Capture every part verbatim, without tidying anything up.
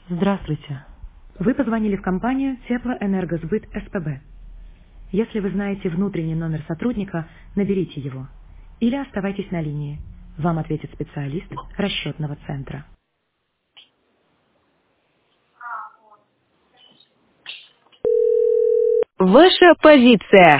Здравствуйте. Вы позвонили в компанию Теплоэнергосбыт СПБ. Если вы знаете внутренний номер сотрудника, наберите его. Или оставайтесь на линии. Вам ответит специалист расчетного центра. Ваша позиция.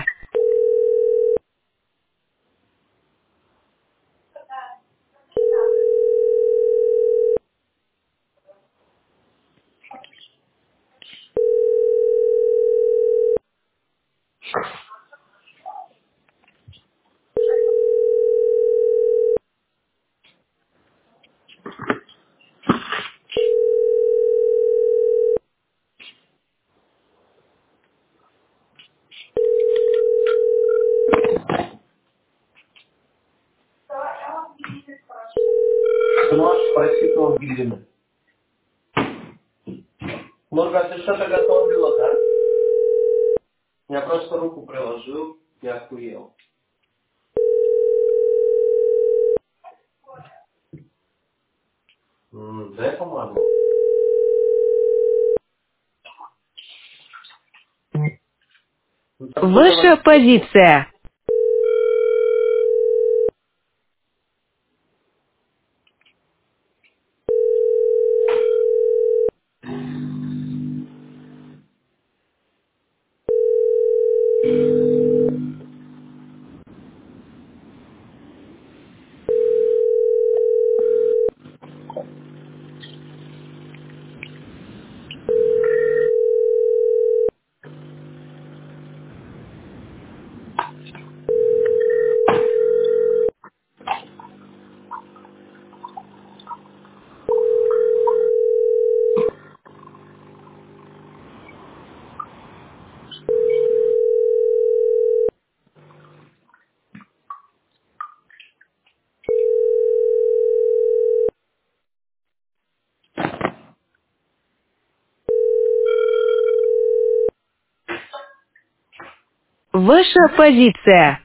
Ты можешь спросить у Ангелины. Нурка, ты что-то готовила, да? Я просто руку приложил и охуел. М, дай помогу. Ну, так что Ваша давай. позиция. Ваша позиция.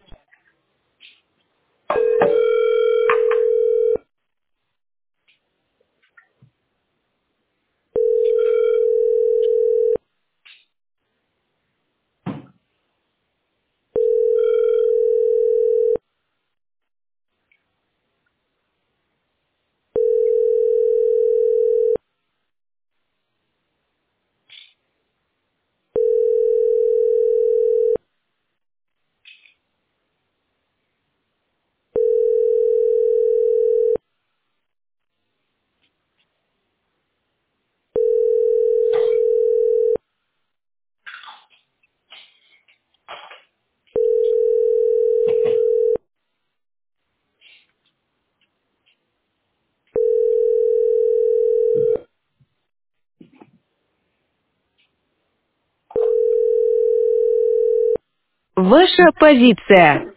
Ваша позиция.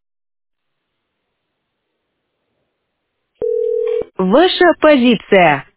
Ваша позиция.